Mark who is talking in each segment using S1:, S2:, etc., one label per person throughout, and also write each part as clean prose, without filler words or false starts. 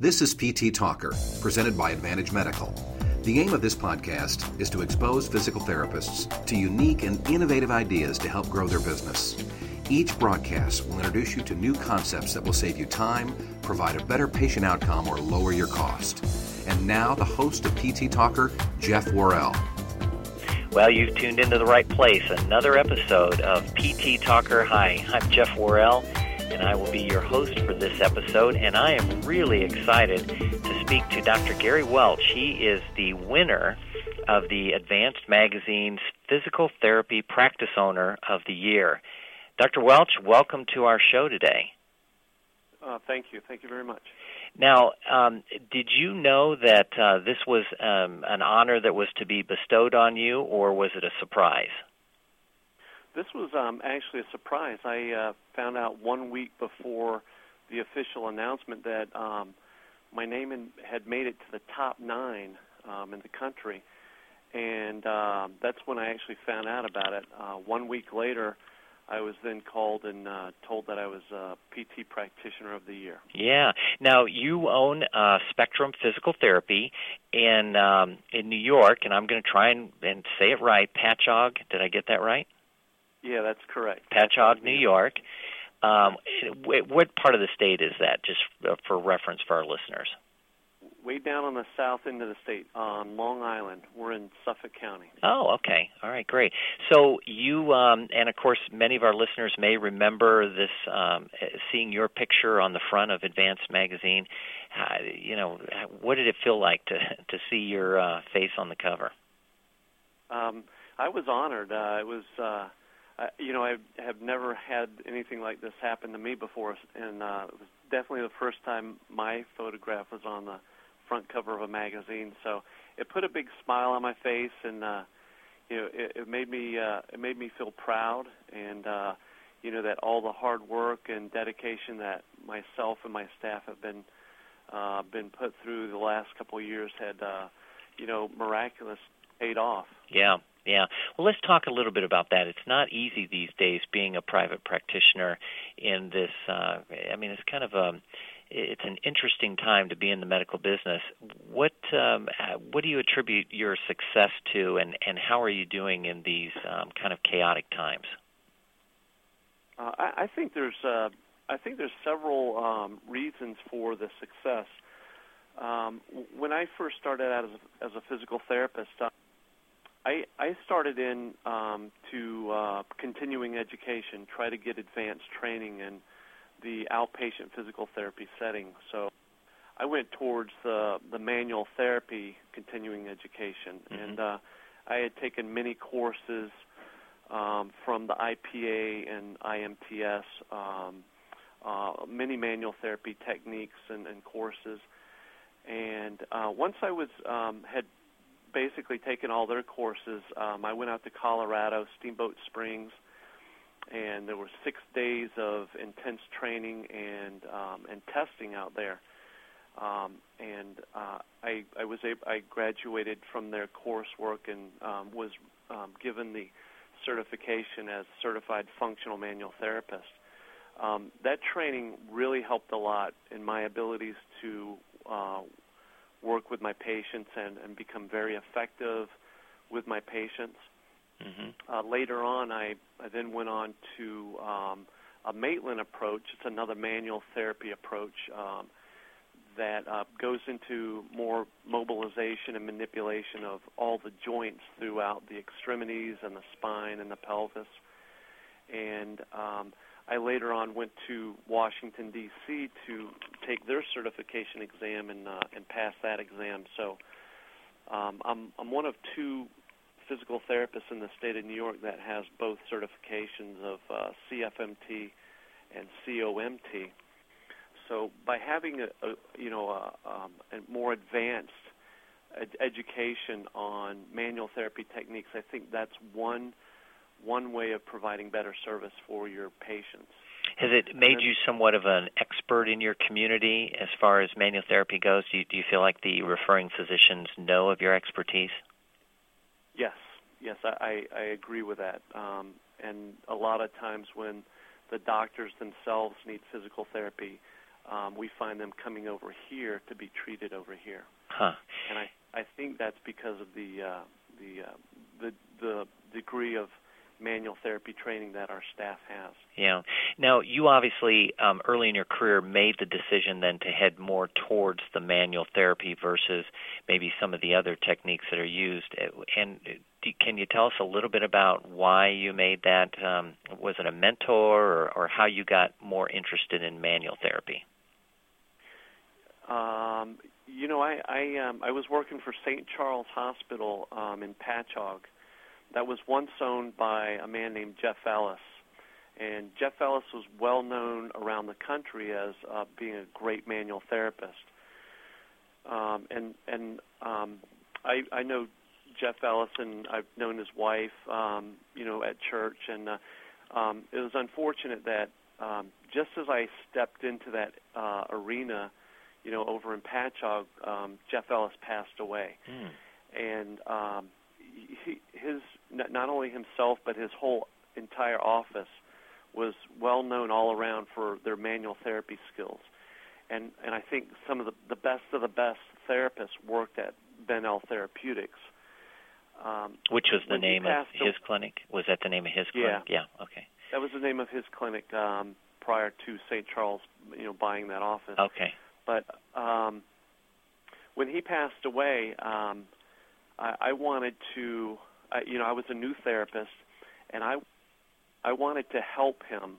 S1: This is PT Talker, presented by Advantage Medical. The aim of this podcast is to expose physical therapists to unique and innovative ideas to help grow their business. Each broadcast will introduce you to new concepts that will save you time, provide a better patient outcome, or lower your cost. And now, the host of PT Talker, Jeff Worrell.
S2: Well, you've tuned into the right place. Another episode of PT Talker. Hi, I'm Jeff Worrell, and I will be your host for this episode. And I am really excited to speak to Dr. Gary Welch. He is the winner of the Advanced Magazine's Physical Therapy Practice Owner of the Year. Dr. Welch, welcome to our show today.
S3: Thank you. Thank you very much.
S2: Now, did you know that this was an honor that was to be bestowed on you, or was it a surprise?
S3: This was actually a surprise. I found out 1 week before the official announcement that my name had made it to the top 9 in the country, and that's when I actually found out about it. 1 week later, I was then called and told that I was PT Practitioner of the Year.
S2: Yeah. Now, you own Spectrum Physical Therapy in New York, and I'm going to try and say it right, Patchogue. Did I get that right?
S3: Yeah, that's correct.
S2: Patchogue, New York. What part of the state is that, just for reference for our listeners?
S3: Way down on the south end of the state, on Long Island. We're in Suffolk County.
S2: Oh, okay. All right, great. So you, and of course, many of our listeners may remember this, seeing your picture on the front of Advanced Magazine. What did it feel like to see your face on the cover?
S3: I was honored. It was, I have never had anything like this happen to me before, and it was definitely the first time my photograph was on the front cover of a magazine. So it put a big smile on my face, and it made me feel proud, and that all the hard work and dedication that myself and my staff have been put through the last couple of years had miraculous paid off.
S2: Yeah. Yeah. Well, let's talk a little bit about that. It's not easy these days being a private practitioner in this. It's kind of it's an interesting time to be in the medical business. What do you attribute your success to, and how are you doing in these kind of chaotic times?
S3: I think there's several reasons for the success. When I first started out as a physical therapist, I started in to continuing education, try to get advanced training in the outpatient physical therapy setting. So I went towards the manual therapy continuing education, and I had taken many courses from the IPA and IMTS, many manual therapy techniques and courses. And once I was had basically taken all their courses, I went out to Colorado, Steamboat Springs, and there were 6 days of intense training and testing out there. I graduated from their coursework and was given the certification as certified functional manual therapist. That training really helped a lot in my abilities to work with my patients and become very effective with my patients. Mm-hmm. Later on, I then went on to a Maitland approach. It's another manual therapy approach that goes into more mobilization and manipulation of all the joints throughout the extremities and the spine and the pelvis. And I later on went to Washington, D.C. to take their certification exam and pass that exam. So I'm one of 2 physical therapists in the state of New York that has both certifications of CFMT and COMT. So by having a more advanced education on manual therapy techniques, I think that's one way of providing better service for your patients.
S2: Has it made you somewhat of an expert in your community as far as manual therapy goes? Do you feel like the referring physicians know of your expertise?
S3: Yes, I agree with that. And a lot of times when the doctors themselves need physical therapy, we find them coming over here to be treated over here.
S2: Huh.
S3: And I think that's because of the degree of manual therapy training that our staff has.
S2: Yeah. Now, you obviously, early in your career, made the decision then to head more towards the manual therapy versus maybe some of the other techniques that are used. And can you tell us a little bit about why you made that? Was it a mentor or how you got more interested in manual therapy?
S3: I was working for St. Charles Hospital in Patchogue. That was once owned by a man named Jeff Ellis. And Jeff Ellis was well known around the country as being a great manual therapist. I know Jeff Ellis, and I've known his wife, at church. And it was unfortunate that just as I stepped into that arena, over in Patchogue, Jeff Ellis passed away. And his not only himself but his whole entire office was well known all around for their manual therapy skills, and I think some of the best therapists worked at Ben-El Therapeutics.
S2: Which was the name of his clinic? Was that the name of his clinic? Yeah. Okay.
S3: That was the name of his clinic prior to St. Charles, buying that office.
S2: Okay.
S3: But when he passed away, I wanted to, I was a new therapist, and I wanted to help him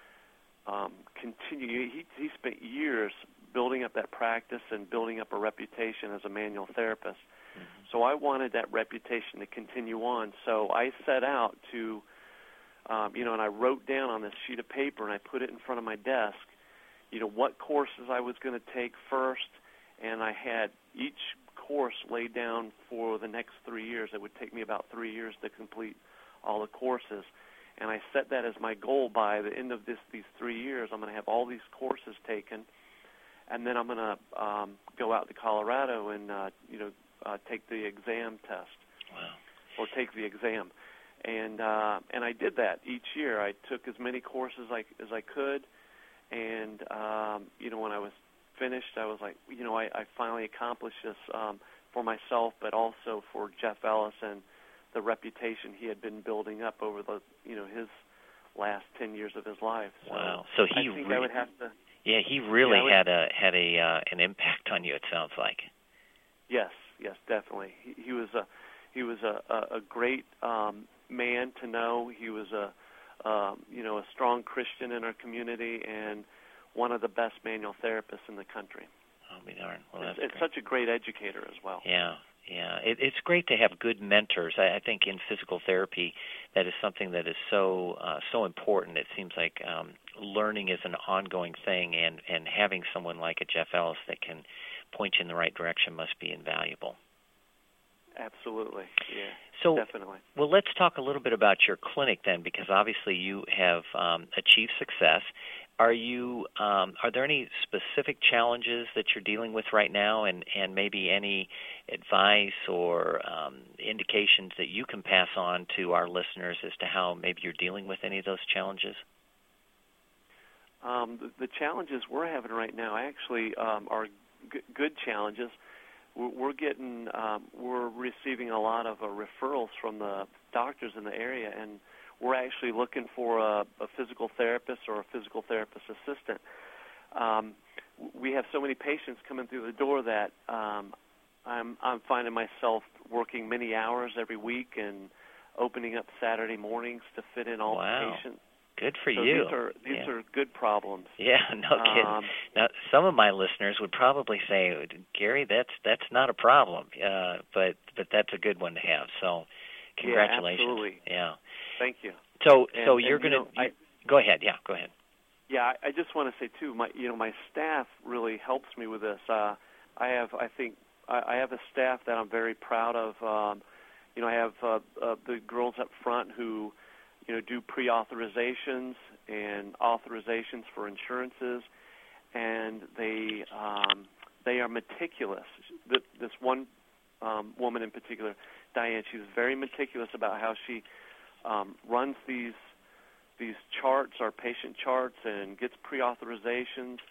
S3: continue. He spent years building up that practice and building up a reputation as a manual therapist. Mm-hmm. So I wanted that reputation to continue on. So I set out to, and I wrote down on this sheet of paper, and I put it in front of my desk, what courses I was going to take first, and I had each course laid down for the next 3 years. It would take me about 3 years to complete all the courses. And I set that as my goal. By the end of these 3 years, I'm going to have all these courses taken, and then I'm going to go out to Colorado and take the exam test.
S2: Wow.
S3: Or take the exam. And I did that each year. I took as many courses as I could, and when I was finished, I was like, I finally accomplished this for myself, but also for Jeff Ellis and the reputation he had been building up over the his last 10 years of his life. So
S2: wow! So
S3: I think I would have to.
S2: Yeah, he really had an impact on you. It sounds like.
S3: Yes, definitely. He was a great man to know. He was a strong Christian in our community and one of the best manual therapists in the country.
S2: I'll be darned. Well, that's
S3: it's such a great educator as well.
S2: Yeah. It's great to have good mentors. I think in physical therapy, that is something that is so important. It seems like learning is an ongoing thing, and having someone like a Jeff Ellis that can point you in the right direction must be invaluable.
S3: Absolutely, yeah,
S2: so,
S3: definitely.
S2: Well, let's talk a little bit about your clinic then, because obviously you have achieved success. Are there any specific challenges that you're dealing with right now, and maybe any advice or indications that you can pass on to our listeners as to how maybe you're dealing with any of those challenges?
S3: The challenges we're having right now actually are good challenges. We're receiving a lot of referrals from the doctors in the area, and we're actually looking for a physical therapist or a physical therapist assistant. We have so many patients coming through the door that I'm finding myself working many hours every week and opening up Saturday mornings to fit in all the patients.
S2: Good for
S3: so
S2: you.
S3: These are good problems.
S2: Yeah, no kidding. Now, some of my listeners would probably say, Gary, that's not a problem, but that's a good one to have. So, congratulations.
S3: Yeah, absolutely.
S2: Yeah.
S3: Thank you.
S2: So you're going to go ahead. Yeah, go ahead.
S3: Yeah, I just want to say too, my staff really helps me with this. I have a staff that I'm very proud of. I have the girls up front who do pre-authorizations and authorizations for insurances, and they are meticulous. This one woman in particular, Diane, she's very meticulous about how she runs these charts, our patient charts, and gets pre-authorizations.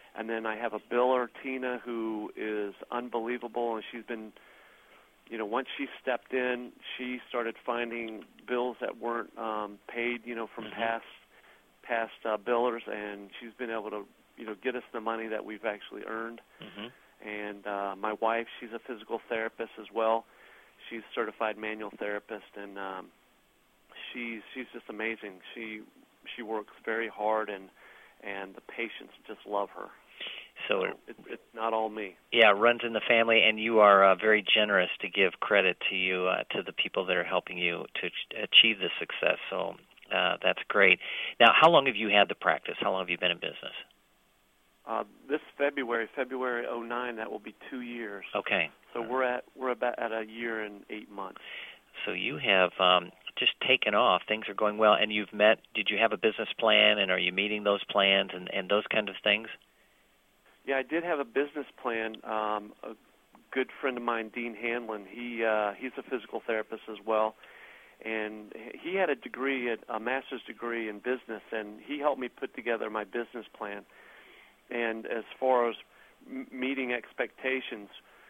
S3: And then I have a biller, Tina, who is unbelievable, and she's been, once she stepped in, she started finding bills that weren't paid, from past billers, and she's been able to, get us the money that we've actually earned. And my wife, she's a physical therapist as well. She's a certified manual therapist, and she's just amazing. She works very hard, and the patients just love her. So it's not all me. Yeah, it runs in the family, and you are very generous to give credit to you, to the people that are helping you to achieve this success. So that's great. Now, how long have you had the practice? How long have you been in business? This February 09, that will be 2 years. Okay. So we're about at a year and 8 months. So you have just taken off. Things are going well, and you've met. Did you have a business plan, and are you meeting those plans and those kind of things? Yeah, I did have a business plan. A good friend of mine, Dean Hanlon, he's a physical therapist as well, and he had a master's degree in business, and he helped me put together my business plan. And as far as meeting expectations,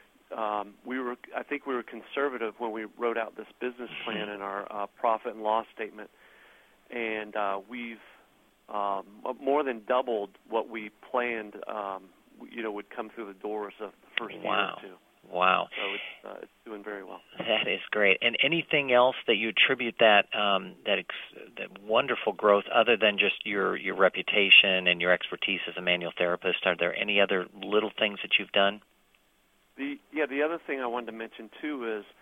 S3: I think we were conservative when we wrote out this business plan in our profit and loss statement, and we've more than doubled what we planned. Would come through the doors of the first year or two. Wow. So it's doing very well. That is great. And anything else that you attribute that wonderful growth other than just your reputation and your expertise as a manual therapist? Are there any other little things that you've done? The other thing I wanted to mention, too, is,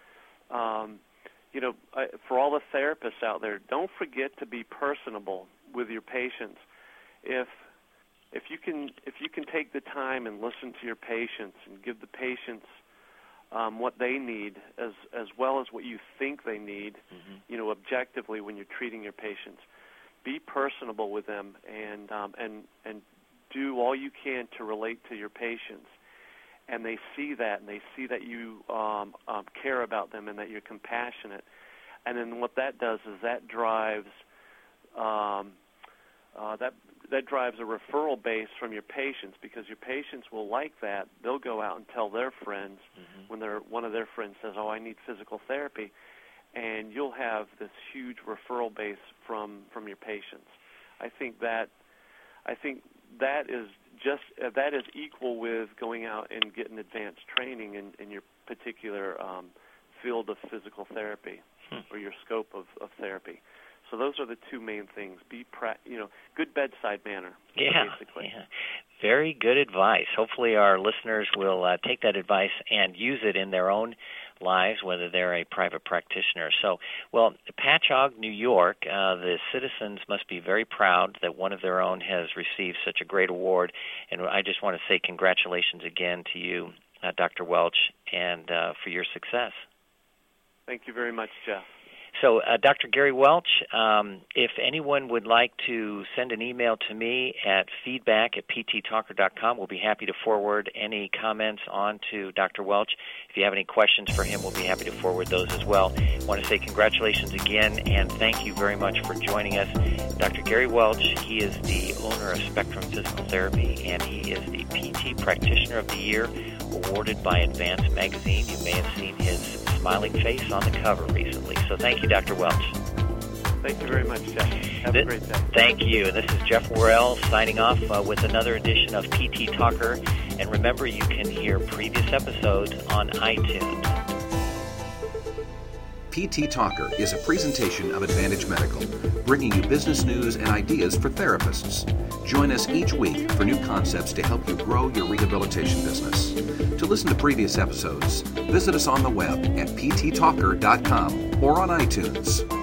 S3: for all the therapists out there, don't forget to be personable with your patients. If you can take the time and listen to your patients and give the patients what they need as well as what you think they need, objectively when you're treating your patients, be personable with them and do all you can to relate to your patients. And they see that, and they see that you care about them and that you're compassionate. And then what that does is that drives that drives a referral base from your patients, because your patients will like that. They'll go out and tell their friends when one of their friends says, "Oh, I need physical therapy," and you'll have this huge referral base from your patients. I think that is equal with going out and getting advanced training in your particular field of physical therapy or your scope of therapy. So those are the two main things. Be good bedside manner, basically. Yeah. Very good advice. Hopefully our listeners will take that advice and use it in their own lives, whether they're a private practitioner. So, Patchogue, New York, the citizens must be very proud that one of their own has received such a great award. And I just want to say congratulations again to you, Dr. Welch, and for your success. Thank you very much, Jeff. So, Dr. Gary Welch, if anyone would like to send an email to me at feedback@pttalker.com, we'll be happy to forward any comments on to Dr. Welch. If you have any questions for him, we'll be happy to forward those as well. I want to say congratulations again, and thank you very much for joining us. Dr. Gary Welch, he is the owner of Spectrum Physical Therapy, and he is the PT Practitioner of the Year, awarded by Advance Magazine. You may have seen his smiling face on the cover recently. So thank you, Dr. Welch. Thank you very much, Jeff. Have a great day. Thank you. This is Jeff Worrell signing off with another edition of PT Talker. And remember, you can hear previous episodes on iTunes.
S1: PT Talker is a presentation of Advantage Medical, bringing you business news and ideas for therapists. Join us each week for new concepts to help you grow your rehabilitation business. To listen to previous episodes, visit us on the web at pttalker.com or on iTunes.